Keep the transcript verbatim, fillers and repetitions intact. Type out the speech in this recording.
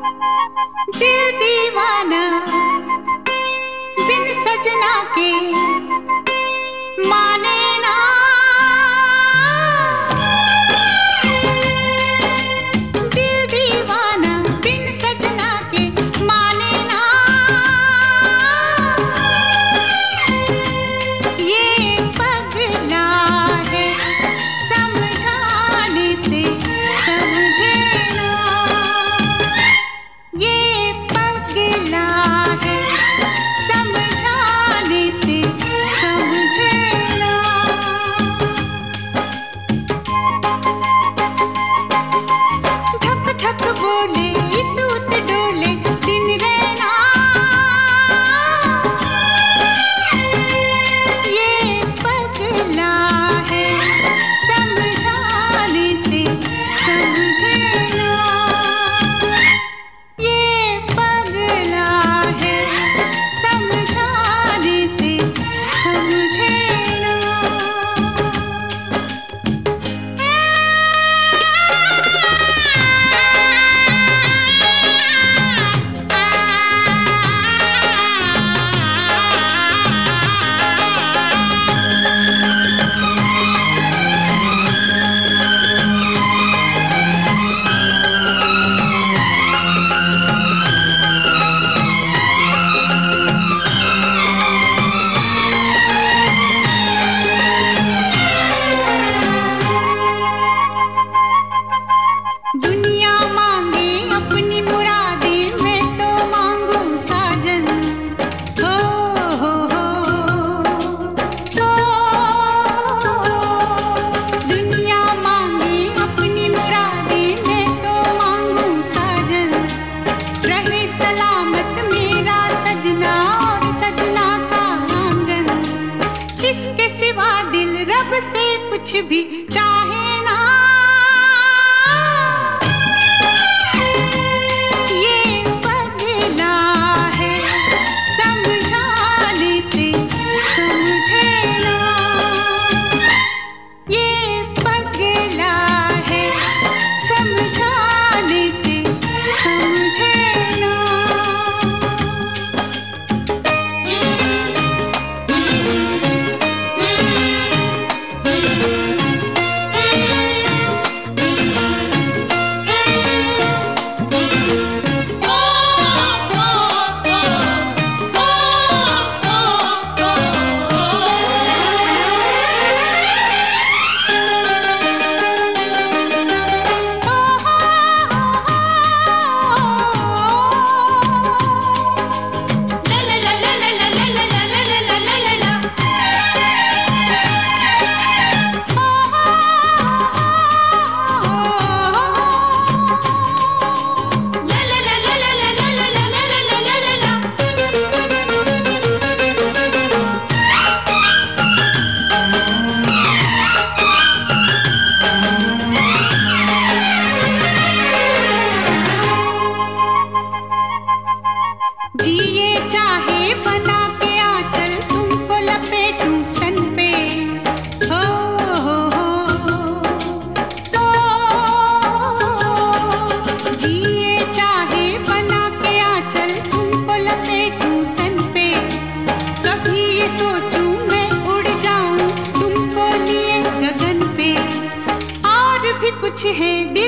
दिल दीवाना बिन सजना के माने ना। दिल दीवाना बिन सजना के माने ना। ये पगला है समझाने से समझे ना। ये पगला है समझाने से समझे ना। धक धक बोले इतूत डोले दिन रहना। ये पगला है समझाने से समझे ना। ये पगला है समझाने से समझे ना। दुनिया मांगे अपनी मुरादें मैं तो मांगू साजन। हो हो हो हो। दुनिया मांगे अपनी मुरादें मैं तो मांगू साजन। रहे सलामत मेरा सजना और सजना का आंगन। इसके सिवा दिल रब से कुछ भी चाहे ना। ये पगला है समझाने से समझे ना। ये पगला है समझाने से समझे ना। जिए चाहे बना के आंचल तुमको लपेटूं तन पे। हो हो हो तो जिए चाहे बना के आंचल तुमको लपेटूं तन पे। कभी ये सोचूं मैं उड़ जाऊं तुमको लिए गगन पे। और भी कुछ है